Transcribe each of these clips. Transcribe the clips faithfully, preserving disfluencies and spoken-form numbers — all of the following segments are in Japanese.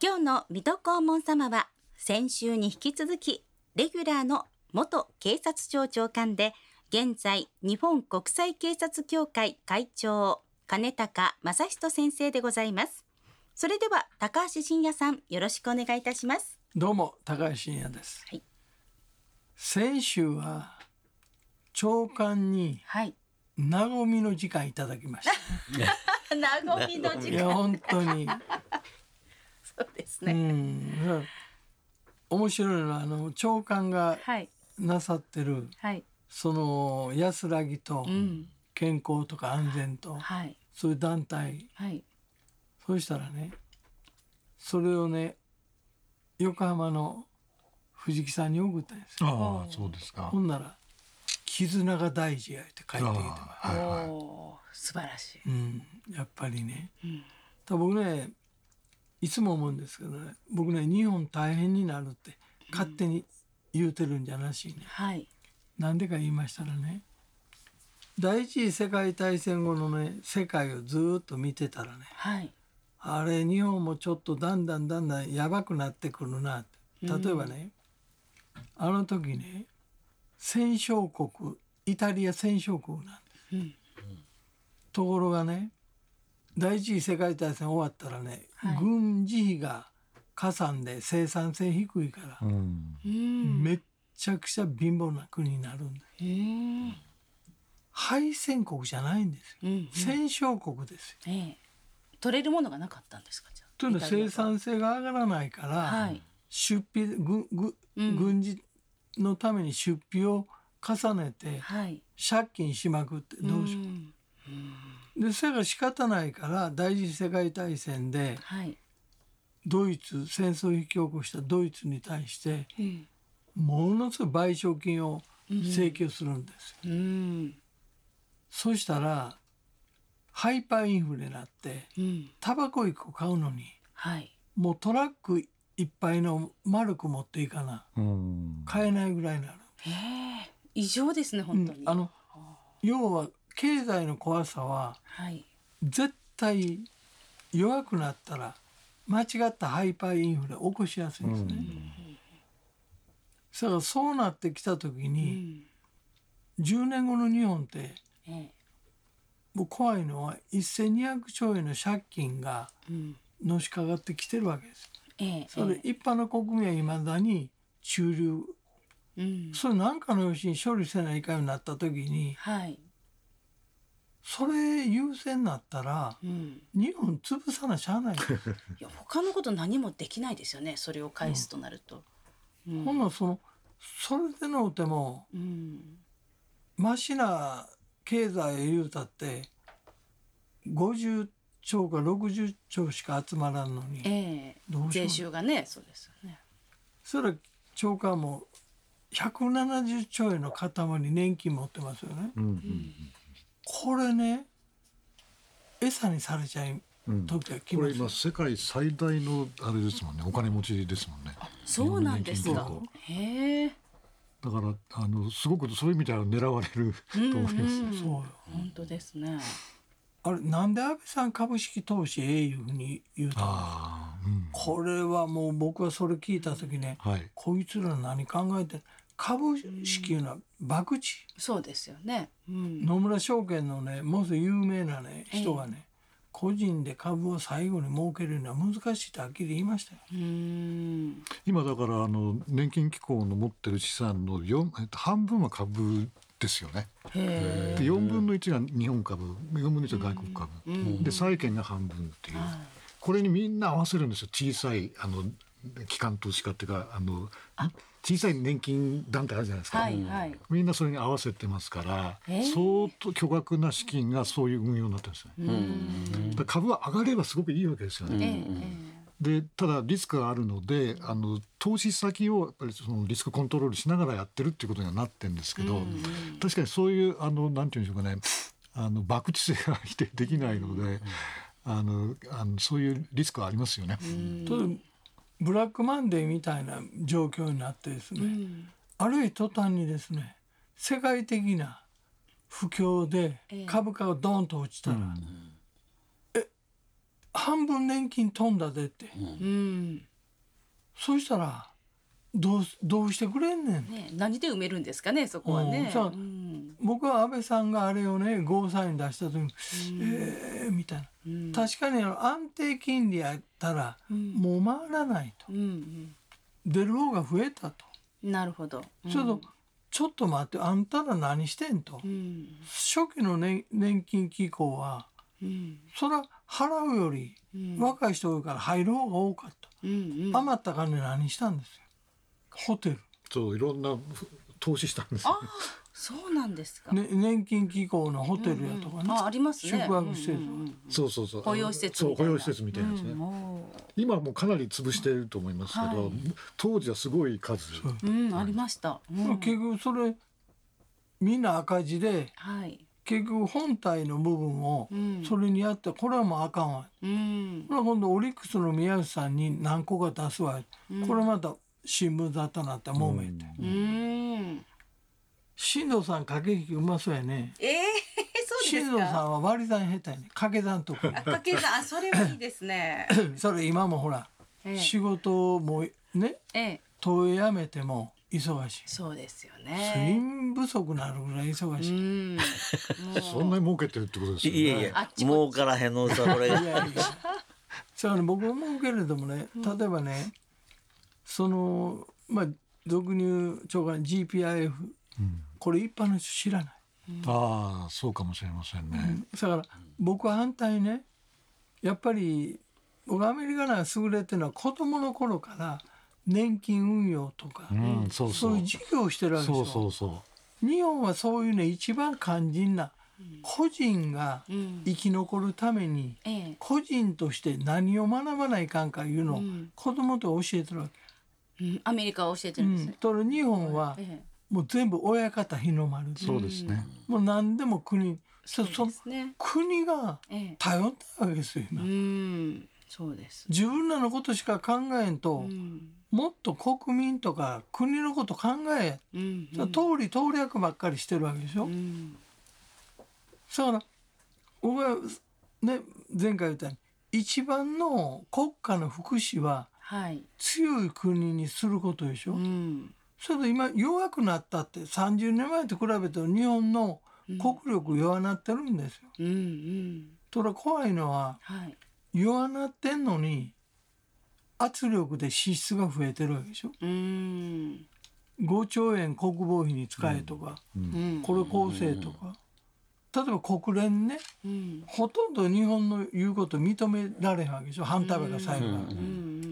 今日の水戸黄門様は先週に引き続きレギュラーの元警察庁長官で現在日本国際警察協会会長金高正人先生でございます。それでは高橋真也さん、よろしくお願いいたします。 どうも高橋真也です、はい、先週は長官に和みの時間いただきました、 和みの時間、 いや本当にそうですね、 うん、面白いのはあの長官がなさってる、はい、その安らぎと健康とか安全と、はい、そういう団体、はい、そうしたらね、それをね横浜の藤木さんに送ったんですよ。 ああ、そうですか。 ほんなら絆が大事やって書いてきてます、 はいはい、お素晴らしい、 うん、やっぱりね、うん、だ僕ねいつも思うんですけどね、僕ね日本大変になるって勝手に言うてるんじゃなしにね、うん、はい、なんでか言いましたらね、第一次世界大戦後のね世界をずっと見てたらね、はい、あれ日本もちょっとだんだんだんだんやばくなってくるなって。例えばね、うん、あの時ね戦勝国イタリア戦勝国なんです、うん、ところがね第一次世界大戦終わったらね、はい、軍事費がかさんで生産性低いから、うん、めっちゃくちゃ貧乏な国になるんです、うん、敗戦国じゃないんですよ、うんうん、戦勝国ですよ、ええ、 取れるものがなかったんですか。じゃあというのは生産性が上がらないから、はい、出費ぐぐ、うん、軍事のために出費を重ねて、はい、借金しまくってどうしよう、うんうん、でそれが仕方ないから第一次世界大戦で、はい、ドイツ戦争を引き起こしたドイツに対して、うん、ものすごい賠償金を請求するんですよ、うんうん、そしたらハイパーインフレになって、うん、タバコいっこ買うのに、はい、もうトラックいっぱいのマルク持っていかな、うん、買えないぐらいになる。 へえ、異常ですね本当に、 うん、あの要は経済の怖さは、はい、絶対弱くなったら間違ったハイパーインフレ起こしやすいんですね、うん、だからそうなってきた時に、うん、じゅうねんごの日本って、ええ、もう怖いのはせんにひゃくちょうえんの借金がのしかかってきてるわけです、うん、それ一般の国民はいまだに中流、うん、それ何かのよしに処理せないかんようになった時に、はい、それ優先になったら、うん、日本潰さなしゃあないいや他のこと何もできないですよね、それを返すとなると、 うんうん、ほんならそのそれでのうても、うん、マシな経済言うたってごじゅっちょうかろくじゅっちょうしか集まらんのに、 えー、どうしよう税収がね、そうですよね。 それは長官もひゃくななじゅっちょうえんの塊年金持ってますよね、うんうんうん、これね餌にされちゃう時は来ます、うん、 これ今世界最大のあれですもんね、お金持ちですもんね。 そうなんですか。へえ。 だからあのすごくそういう意味では狙われると思います、うんうん、 そうよ、 本当ですね。 あれなんで安倍さん株式投資ええいうふうに言うたの、うん、これはもう僕はそれ聞いた時ね、はい、こいつら何考えて株式いうのは博打、うん、 そうですよね、うん、 野村証券のねもう有名な、ね、人がね、えー、個人で株を最後に儲けるのは難しいってはっきり言いましたよ。うーん、今だからあの年金機構の持ってる資産のよん、えっと、半分は株ですよね。へでよんぶんのいちが日本株、よんぶんのいちが外国株、うん、で債券が半分っていう、はい、これにみんな合わせるんですよ。小さいあの機関投資家っていうかあの小さい年金団体あるじゃないですか、はいはい、みんなそれに合わせてますから、相当巨額な資金がそういう運用になってるんですよ、うん、だから株は上がればすごくいいわけですよね、うんでただリスクがあるのであの投資先をやっぱりそのリスクコントロールしながらやってるっていうことにはなってるんですけど、うん、確かにそういうあのなんていうんでしょうかね、あの博打性が否定できないので、うん、あのあのそういうリスクはありますよね、うん、 ブラックマンデーみたいな状況になってですね、うん、あるいは途端にですね世界的な不況で株価がドーンと落ちたら、えーうん半分年金飛んだでって、うん、そしたらどうどうしてくれんねん、 ね、何で埋めるんですかねそこはね、 うん、うん、僕は安倍さんがあれをねゴーサイン出した時に、うん、えーみたいな、うん、確かに安定金利やったらもう回らないと、うんうん、出る方が増えたと。 なるほど、 うん、それとちょっと待ってあんたら何してんと、うん、初期の、ね、年金機構は、うん、それは払うより若い人多いから入る方が多かった、うんうん、余った金何したんですよ。ホテル、 そういろんな投資したんですよ、ね、 あそうなんですか、 ね、年金機構のホテルやとかね、うんうん、 あ、ありますね、 宿泊施設、うんうんうん、そうそうそう保養施設みたいな、 そう保養施設みたいなですね、うん、今はもうかなり潰していると思いますけど、はい、当時はすごい数、 うん、ありました、 うん、結局それみんな赤字で、はい、結局本体の部分をそれにやって、これはもうあかんわ、うん、今度オリックスの宮内さんに何個か出すわ、うん、これまた新聞だったなってもめて、うん、新藤さん駆け引きうまそうやね。 えー、そうですか。 新藤さんは割り算下手やね、掛け算とか掛け算、あ、それはいいですねそれ今もほら、えー、仕事もね、えー、東映辞めても忙しい。 そうですよね。 睡眠不足なるぐらい忙しい。うんそんなに儲けてるってことですよね。 いやいや、儲からへんのさこれ。いやいや。 そうね、僕思うけれどもね、例えばね、そのまあ俗に言う長官 ジーピーアイエフ、うん、これ一般の人知らない。 うん、ああ、そうかもしれませんね。うん、 だから僕は反対ね、やっぱり僕アメリカが優れてるのは子供の頃から年金運用とか、うん、そうそう、そういう事業をしてるわけですよ。そうそうそう。日本はそういうね一番肝心な、個人が生き残るために、うん、個人として何を学ばないかんかいうのを子供と教えてるわけ。 うん、アメリカは教えてるんですね。 うん、日本はもう全部親方日の丸で、 そうですね。 もう何でも国、そうですね、国が頼ったわけですよ今。うん、 そうです。 自分らのことしか考えんと、うん、もっと国民とか国のこと考え、うんうん、通り通略ばっかりしてるわけでしょ。うん、だから僕はね前回言ったように一番の国家の福祉は強い国にすることでしょ。うん、それと今弱くなったってさんじゅうねんまえと比べて日本の国力弱なってるんですよ。うんうん、それ怖いのは、はい、弱なってんのに圧力で支出が増えてるわけでしょ。うん、ごちょうえん国防費に使えとか、うん、これ構成とか、例えば国連ね、うん、ほとんど日本の言うこと認められへんわけでしょ。反対派が最後から、うんうん、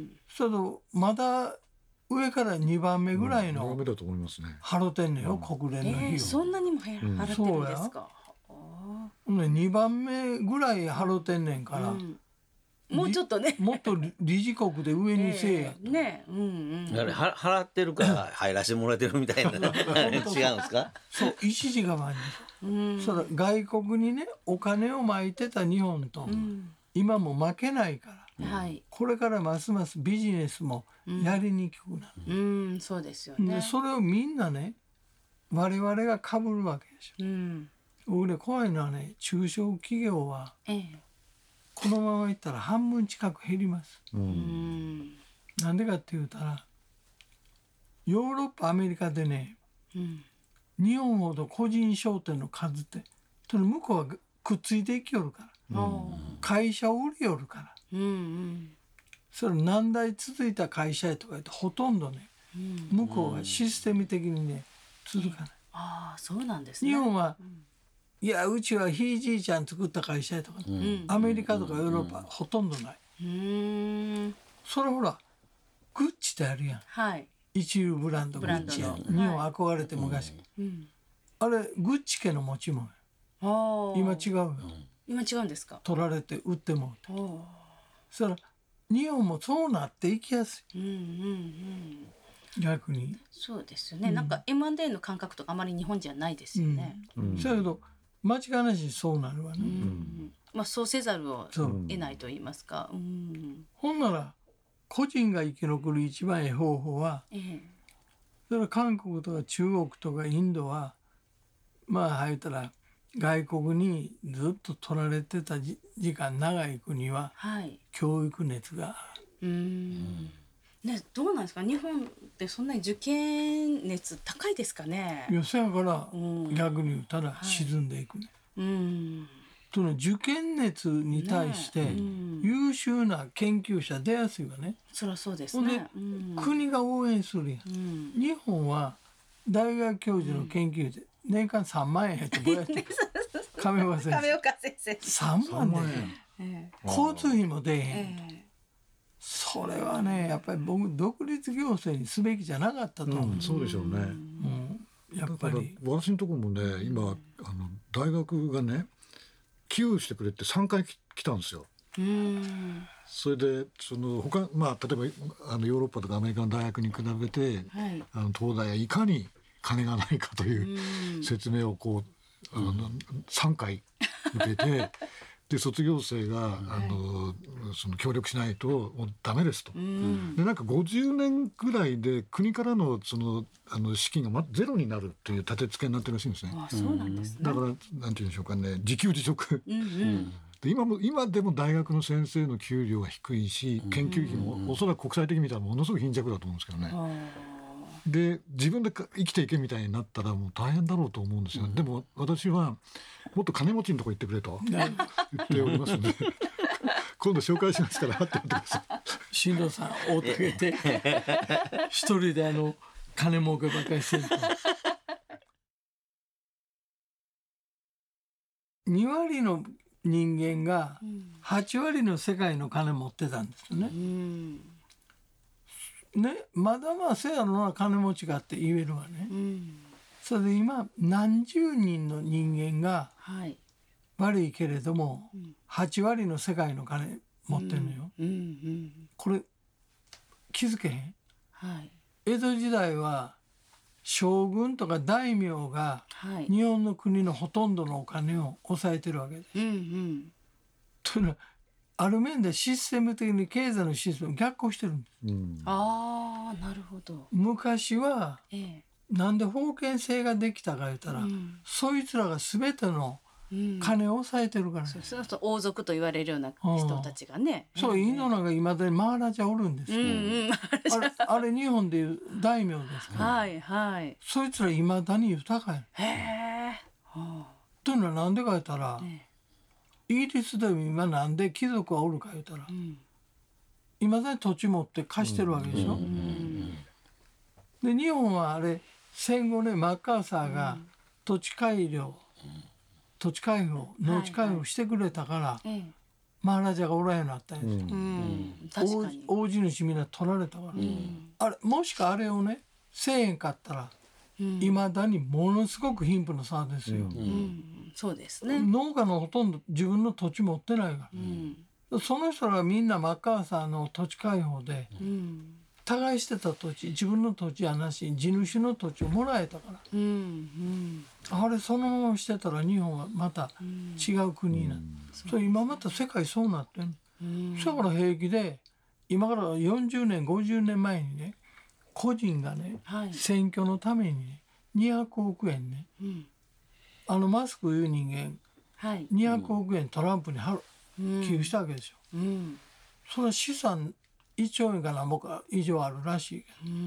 それとまだ上からにばんめぐらいの払ってんのよ、国連の費用、 えー、そんなにも払ってるんですか。 そうや、にばんめぐらい払ってんねんから、うん、 もうちょっとねもっと理事国で上にせえやと、 えー、ね、うんうん、 あれは払ってるから入らせてもらってるみたいな違うんですか。 そう一時が前に、うん、それ外国にねお金をまいてた日本と、うん、今も負けないから、うん、これからますますビジネスもやりにくくなる、 うんうん、そうですよね。 でそれをみんなね我々が被るわけでしょ、うん、僕ね怖いのはね中小企業は、ええ、このままいったら半分近く減ります、うん、なんでかって言うたらヨーロッパアメリカでね、うん、日本ほど個人商店の数ってそれ向こうはくっついていきよるから、うん、会社を売りよるから、うんうん、それ何代続いた会社やとか言ってほとんどね、うん、向こうはシステム的にね続かない、うん、 ああそうなんですね。 日本は、うん、いやうちはひいじいちゃん作った会社やとか、ね、うん、アメリカとかヨーロッパ、うん、ほとんどない、うん、それほらグッチってあるやん、はい、一流ブランドグッチや日本憧れて昔、うん、あれグッチ家の持ち物や、今違うよ、 今違うんですか。 取られて売ってもうて、そしたら日本もそうなっていきやすい、うんうんうん、逆にそうですよね、うん、なんか エムアンドエー の感覚とかあまり日本じゃないですよね、 うんうん、だけど間違いなしにそうなるわね、うんうん、 まあ、そうせざるを得ないと言いますか、うん、 ほんなら個人が生き残る一番いい方法は、ええ、それは韓国とか中国とかインドはまあ入ったら外国にずっと取られてた時間長い国は、はい、教育熱がうーん、ね、どうなんですか日本ってそんなに受験熱高いですかね。 いやそやから、うん、逆に言ったら沈んでいくね、はい、うんとね、受験熱に対して優秀な研究者出やすいわね。 そりゃそうですね。 で、うん、国が応援するやん、うん、日本は大学教授の研究で年間さんまんえんやってどうやって亀岡先生亀岡先生さんまんで、えー、交通費も出えへん、えー、それはねやっぱり僕独立行政にすべきじゃなかったと思う、 うん、そうでしょうね、うん、やっぱり私のところもね今あの大学がね寄付してくれってさんかい来たんですよ。うんそれでその他、まあ、例えばあのヨーロッパとかアメリカの大学に比べて、はい、あの東大はいかに金がないかという説明をこうあのさんかい受けてで卒業生が、はい、あのその協力しないともうダメですと。でなんかごじゅうねんぐらいで国からのそのあの資金が、ま、ゼロになるっていう立て付けになってるらしいんですね。 あ、そうなんですね。 だからなんて言うんでしょうかね自給自足。うんうんで 今, も今でも大学の先生の給料が低いし研究費もおそらく国際的に見たらものすごく貧弱だと思うんですけどね。で自分で生きていけみたいになったらもう大変だろうと思うんですよ、うん、でも私はもっと金持ちのとこ行ってくれと言っておりますので今度紹介しますからって言ってください。新藤さん大竹て一人であの金儲けばっかりしてるとにわりの人間がはちわりの世界の金持ってたんですよね、うんね、まだまあせやろな金持ちがって言えるわね、うん、それで今何十人の人間が悪いけれども、はい、はちわりの世界の金持ってるのよ、うんうんうん、これ気づけへん、はい、江戸時代は将軍とか大名が日本の国のほとんどのお金を抑えてるわけです、うんうん、というのはある面でシステム的に経済のシステム逆行してるんです、うん、 ああなるほど。 昔は、ええ、なんで封建制ができたか言ったら、うん、そいつらが全ての金を抑えてるから、ねうん、そうそう王族と言われるような人たちがね、 うん、そうインドなんかいまだにマーラジャおるんですよ、うんうん、あ, れあれ日本でいう大名ですから、はいはい、そいつらいまだに豊かやへえ、はあ、というのはなんでか言ったら、ええ、イギリスでも今なんで貴族はおるか言ったら、うん、いまだに土地持って貸してるわけでしょ、うん、で日本はあれ戦後ねマッカーサーが土地改良、うん土地開放農地開放してくれたから、はいはい、マーラジャがおらんようになったんですよ、うん、確かに大地主みんな取られたから、うん、あれもしかあれをねせえへんかったらいま、うん、だにものすごく貧富の差ですよ、うんうん、 そうですね。 農家のほとんど自分の土地持ってないから、うん、その人らがみんなマッカーサーの土地開放で、うん耕してた土地自分の土地やなし地主の土地をもらえたから、うんうん、あれそのまましてたら日本はまた違う国になる、うん、それ今また世界そうなってん、うん、だから平気で今からよんじゅうねんごじゅうねんまえにね個人がね、はい、選挙のためにねにひゃくおくえんね、うん、あのマスクいう人間、はい、にひゃくおくえんトランプに寄付したわけですよ、うん、それは資産いっちょうえんかなんぼか以上あるらしいけど、うん、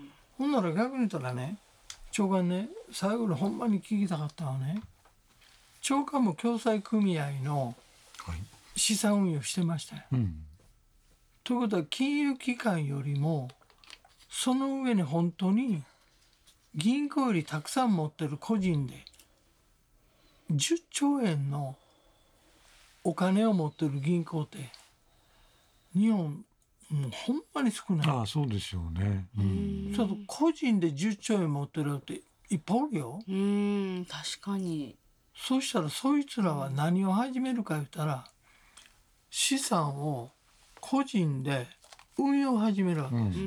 ほんなら逆に言ったらね長官ね最後にほんまに聞きたかったのはね長官も共済組合の資産運用してましたよ、はいうん、ということは金融機関よりもその上に本当に銀行よりたくさん持ってる個人でじゅっちょうえんのお金を持ってる銀行って日本もうほんまに少ない。 ああそうですよね、うん、 ちょっと個人でじゅっちょうえん持ってるっていっぱいおるよ。 うーん確かに。 そしたらそいつらは何を始めるか言ったら資産を個人で運用を始めるわけです、うんうんうん、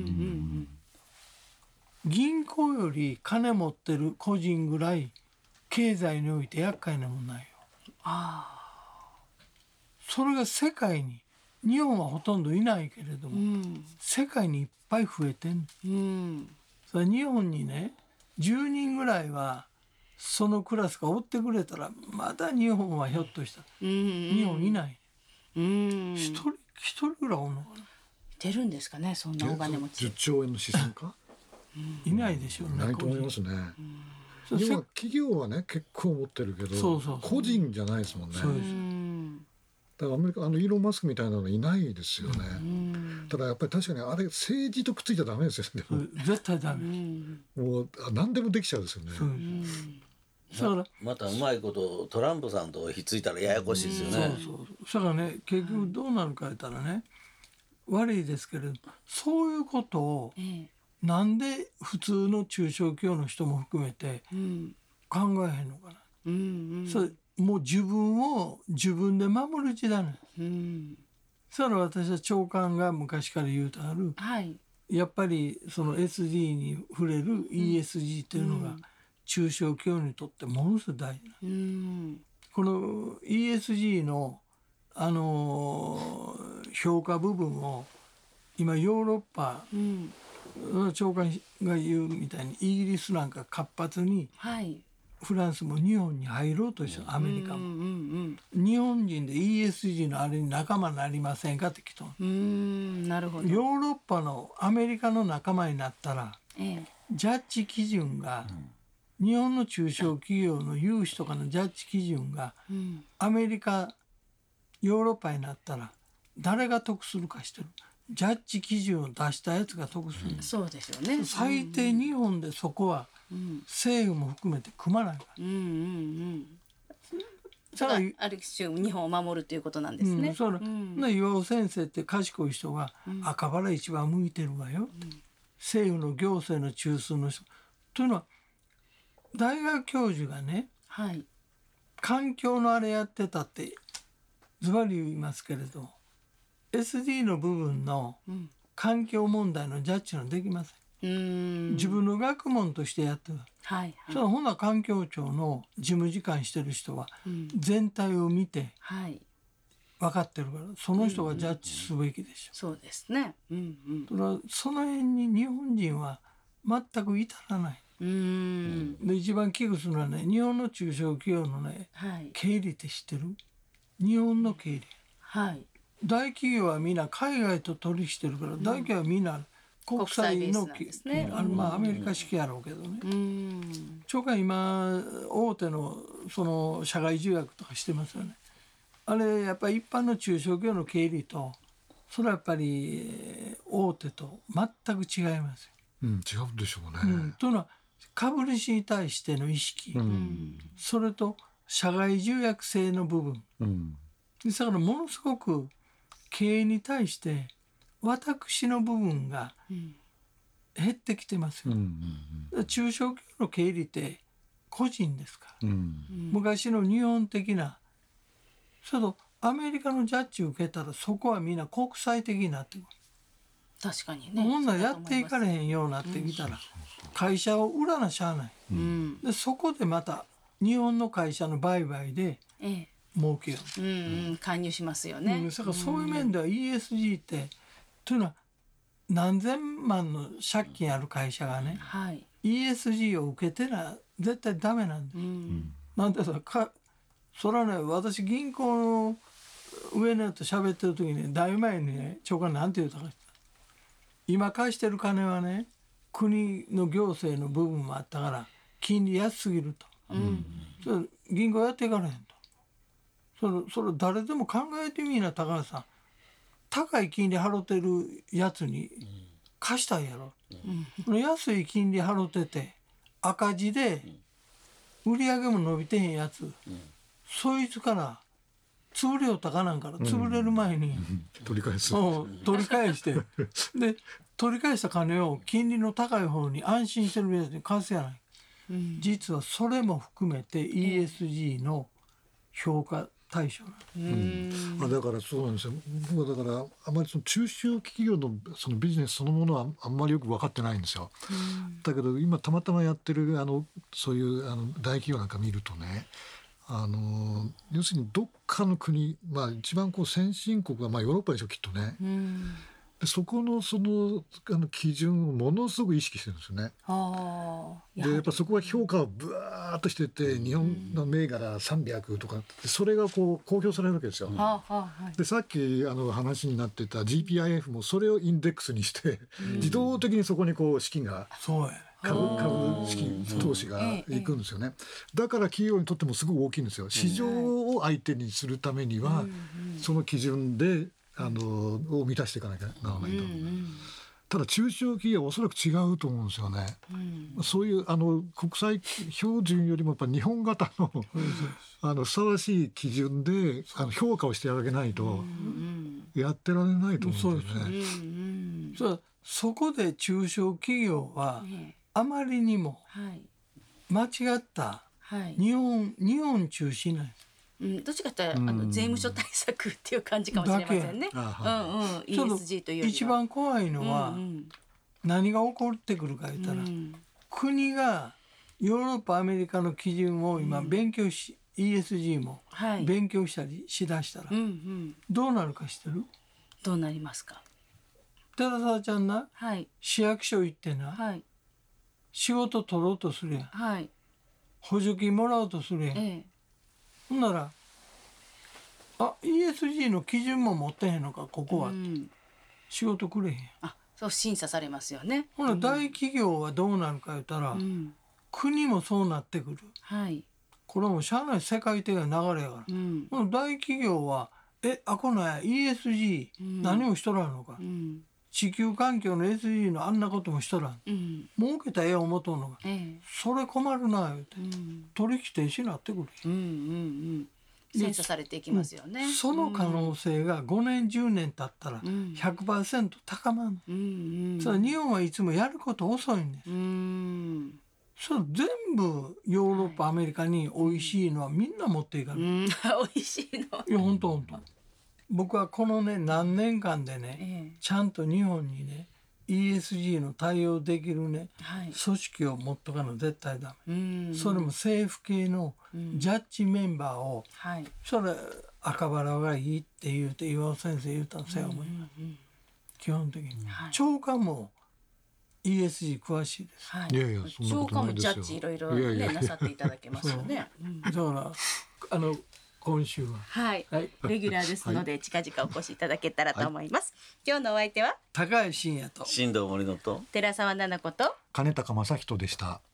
銀行より金持ってる個人ぐらい経済において厄介なもんないよ。あそれが世界に日本はほとんどいないけれども、うん、世界にいっぱい増えてん、うん、それ日本にねじゅうにんぐらいはそのクラスが追ってくれたらまだ日本はひょっとしたら、うんうん、日本いない、うん、一人一人ぐらいおるのかな。 出るんですかね、そんなお金持ち。 じゅっちょうえんの資産かいないでしょうね。 ないと思いますね。今企業はね結構持ってるけど、そうそうそう、個人じゃないですもんね。そうです。だからアメリカあのイーロン・マスクみたいなのいないですよね。ただやっぱり確かにあれ政治とくっついちゃダメですよね。 絶対ダメ。 もう何でもできちゃうんですよね。 ま, またうまいことトランプさんとひっついたらややこしいですよね。 そうそう。だからね結局どうなるか言ったらね、悪いですけれどそういうことをなんで普通の中小企業の人も含めて考えへんのかな。うんうん、それもう自分を自分で守る時代なんです。うん、それは私は長官が昔から言うとある、はい、やっぱりその エスディー に触れる イーエスジー というのが中小企業にとってものすごく大事な、うん、この イーエスジー の、あのー、評価部分を今ヨーロッパの長官が言うみたいにイギリスなんか活発に、はい、フランスも日本に入ろうとしてアメリカも、うんうんうん、日本人で イーエスジー のあれに仲間になりませんかって来たの。うーん、なるほど。ヨーロッパのアメリカの仲間になったら、ええ、ジャッジ基準が、うん、日本の中小企業の融資とかのジャッジ基準が、うん、アメリカヨーロッパになったら誰が得するかしてる。ジャッジ基準を出したやつが得する、うん、そうですよね。最低日本でそこは政府も含めて組まないから、うんうんうん、 だからある種日本を守るということなんですね。うん、それ、うん、 岩尾先生って賢い人が、うん、赤原一番向いてるわよ、うん、政府の行政の中枢の人というのは大学教授がね、はい、環境のあれやってたってズバリ言いますけれどエスディー の部分の環境問題のジャッジのできません。うーん、自分の学問としてやってる、はいはい、そのほな環境庁の事務次官してる人は全体を見て分かってるからその人がジャッジすべきでしょ、 うんうんうん、そうですね、うんうん、その辺に日本人は全く至らない。うーんで一番危惧するのはね日本の中小企業のね、はい、経理って知ってる？日本の経理、はい、大企業はみんな海外と取引してるから、うん、大企業はみんな国際の国際ですね、あのまあアメリカ式やろうけどね、うん、長官今大手のその社外重役とかしてますよね。あれやっぱり一般の中小企業の経理とそれはやっぱり大手と全く違いますよ、 うん、違うでしょうね、 うん、というのは株主に対しての意識、うん、それと社外重役制の部分、うん、だからものすごく経営に対して私の部分が減ってきてますよ、うんうんうん、中小企業の経理って個人ですから、うん、昔の日本的なそのアメリカのジャッジを受けたらそこはみんな国際的になってくる。 確かにね。 こんなんやっていかれへんようになってきたら、うん、会社を売らなしゃあない、うん、でそこでまた日本の会社の売買で、ええ儲けよう、 うんうん、介入しますよね、うん、 だからそういう面では イーエスジー って、うん、というのは何千万の借金ある会社がね、はい、イーエスジー を受けてな絶対ダメなんです、うん、なんでさかそれはね私銀行の上のやつと喋ってる時にねだいぶ前にね長官なんて言うたか今貸してる金はね国の行政の部分もあったから金利安すぎると、うん、それ銀行やっていかれへんとそれ、それ誰でも考えてみな高橋さん高い金利払ってるやつに貸したんやろ、うん、安い金利払ってて赤字で売り上げも伸びてへんやつ、うん、そいつから潰れよったかなんから潰れる前に、うん、 取り返す取り返してで取り返した金を金利の高い方に安心してるやつに貸すやない、うん、実はそれも含めて イーエスジー の評価対象なんです、 うん、あだからそうなんですよ。僕はだからあまりその中小企業のそのビジネスそのものはあんまりよく分かってないんですよ、うん、だけど今たまたまやってるあのそういうあの大企業なんか見るとねあの要するにどっかの国、まあ、一番こう先進国は、まあ、ヨーロッパでしょきっとね、うん、 でそこのそのあの基準をものすごく意識してるんですよね。 あでやっぱそこは評価をブワーッとしてて、日本の銘柄さんびゃくとかそれがこう公表されるわけですよ。でさっきあの話になってた ジーピーアイエフ もそれをインデックスにして自動的にそこにこう資金が株株式投資がいくんですよね。だから企業にとってもすごく大きいんですよ。市場を相手にするためにはその基準であのを満たしていかなきゃならないと。ただ中小企業はおそらく違うと思うんですよね。そういうあの国際標準よりもやっぱ日本型のあのふさわしい基準であの評価をしてあげないとやってられないと思うんですよね。 そう、そこで中小企業はあまりにも間違った日本、日本中心なんです。 うん、どっちかというとあの税務署対策っていう感じかもしれませんね。うんうん、イーエスジー というよりは一番怖いのは何が起こってくるか言ったら、うん、国がヨーロッパアメリカの基準を今勉強し、うん、イーエスジー も勉強したりしだしたら、はい、どうなるか知ってる？ どうなりますか？ 寺澤ちゃんな、 はい、 市役所行ってな、はい、仕事取ろうとするやん、はい、補助金もらおうとするやん、ええ、ほんならあ イーエスジー の基準も持ってへんのかここは、うん、仕事くれへん。 あ、そう審査されますよね。 ほな大企業はどうなるか言ったら、うん、国もそうなってくる、はい、これはもうしゃあない世界的な流れやから、うん、ほな大企業はえあこない イーエスジー、うん、何をしとらんのか、うん、地球環境の エスディージー のあんなこともしとらん、うん、儲けたらええ思うとんのか、ええ、それ困るな言うて、うん、取引停止になってくる、 うんうんうん、審査されていきますよね。 その可能性がごねんじゅうねん経ったら ひゃくパーセント 高まる、うんうん、それ日本はいつもやること遅いんです、うん、それ全部ヨーロッパ、はい、アメリカに美味しいのはみんな持っていかない、うん、美味しいのいや本当本当僕はこのね何年間でね、ええ、ちゃんと日本にね イーエスジー の対応できるね、はい、組織を持っとかの絶対ダメ、うんうん、それも政府系のジャッジメンバーを、うんはい、それ赤バラがいいって言うて岩尾先生言うたんですよ、うんうんうん、基本的に、はい、長官も イーエスジー 詳しいです、 はい、いやいやそんなことないですよ。 長官もジャッジいろいろ、ね、いやいやなさっていただけますよね。 うん、だからあの今週は、 はい、はい、レギュラーですので、はい、近々お越しいただけたらと思います、はい、今日のお相手は高橋真也と新藤森乃と寺澤奈々子と金高正人でした。